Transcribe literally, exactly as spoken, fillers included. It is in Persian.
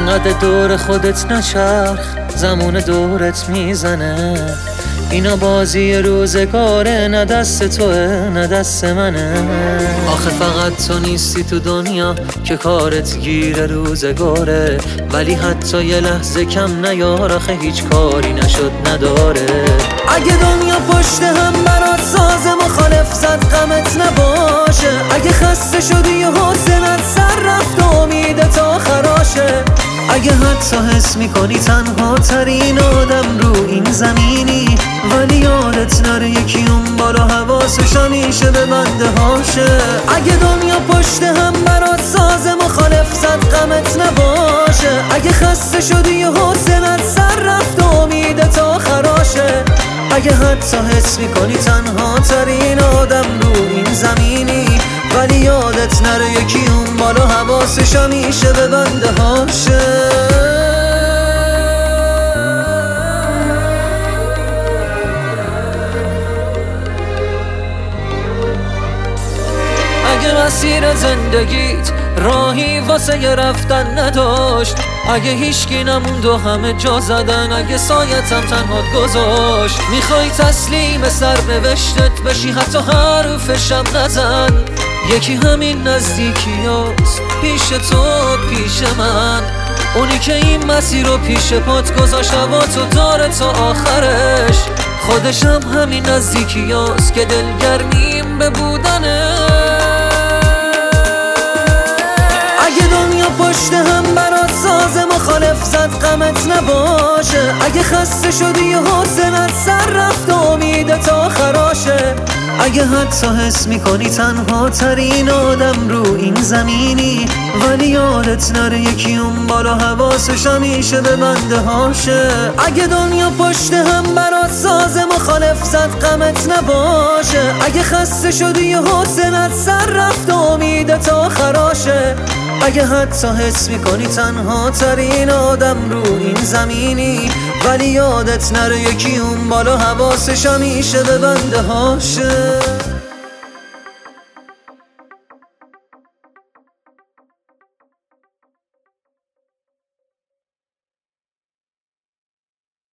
انقدر دور خودت نچرخ، زمان دورت میزنه. اینا بازی روزگاره، نه دست توه نه دست منه. آخه فقط تو نیستی تو دنیا که کارت گیر روزگاره، ولی حتی یه لحظه کم نیار، آخه هیچ کاری نشد نداره. اگه دنیا پشت هم برات ساز مخالف زد غمت نباشه، اگه خسته شدی و حوصلت سر رفت و امیدت آخراشه، اگه حتی حس میکنی تنها ترین آدم رو این زمینی، ولی یادت نره یکی اون بالا حواسش همیشه به بنده هاشه. اگه دنیا پشت هم برات ساز مخالف زد غمت نباشه، اگه خسته شدی و حوصلت سر رفت و امیدت آخراشه، اگه حتی حس میکنی تنها ترین آدم رو این زمینی، ولی یادت نره یکی اون بالا حواسش همیشه به بنده هاشه. اگه مسیر زندگیت راهی واسه ی رفتن نداشت، اگه هیچکی نموند و همه جا زدن، اگه سایت هم تنهات گذاشت، میخوای تسلیم سرنوشتت بشی حتی حرفشم نزن، یکی همین نزدیکی هست پیش تو پیش من، اونی که این مسیر رو پیش پات گذاشت هوا تو داره تا آخرش، خودش هم همین نزدیکی هست که دلگرمیم به بودنه. اگه دنیا پشت هم برات ساز مخالف زد غمت نباشه، اگه خسته شدی و حوصلت سر رفت و امیدت آخراشه، اگه حتی حس میکنی تنها ترین آدم رو این زمینی، ولی یادت نره یکی اون بالا حواسش همیشه به بنده هاشه. اگه دنیا پشت هم برات ساز مخالف زد غمت نباشه، اگه خسته شدی و حوصلت سر رفت و امیدت آخراشه، اگه حتی حس میکنی تنها ترین آدم رو این زمینی، ولی یادت نره یکی اون بالا حواسش همیشه به بنده هاشه.